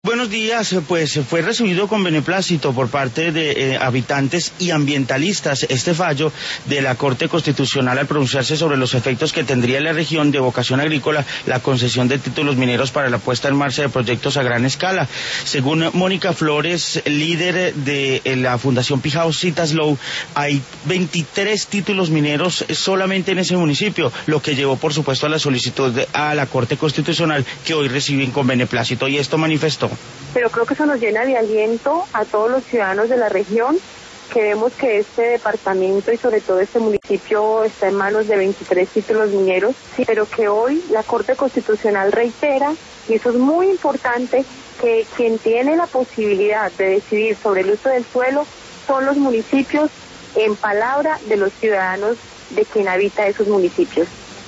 Buenos días, pues fue recibido con beneplácito por parte de habitantes y ambientalistas este fallo de la Corte Constitucional al pronunciarse sobre los efectos que tendría en la región de vocación agrícola la concesión de títulos mineros para la puesta en marcha de proyectos a gran escala. Según Mónica Flores, líder de la Fundación Pijao Citaslow, hay 23 títulos mineros solamente en ese municipio, lo que llevó por supuesto a la solicitud a la Corte Constitucional que hoy reciben con beneplácito, y esto manifestó. Pero creo que eso nos llena de aliento a todos los ciudadanos de la región, que vemos que este departamento y sobre todo este municipio está en manos de 23 títulos mineros, sí, pero que hoy la Corte Constitucional reitera, y eso es muy importante, que quien tiene la posibilidad de decidir sobre el uso del suelo son los municipios, en palabra de los ciudadanos de quien habita esos municipios.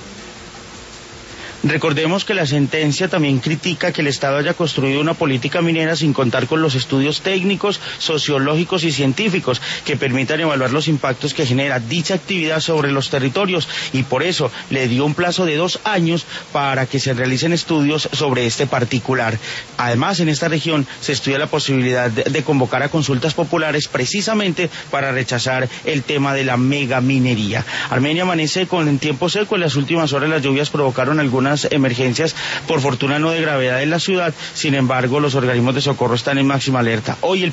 Recordemos que la sentencia también critica que el Estado haya construido una política minera sin contar con los estudios técnicos, sociológicos y científicos que permitan evaluar los impactos que genera dicha actividad sobre los territorios, y por eso le dio un plazo de 2 años para que se realicen estudios sobre este particular. Además, en esta región se estudia la posibilidad de convocar a consultas populares precisamente para rechazar el tema de la megaminería. Armenia amanece con tiempo seco. En las últimas horas las lluvias provocaron algunas emergencias, por fortuna no de gravedad en la ciudad. Sin embargo, los organismos de socorro están en máxima alerta. Hoy el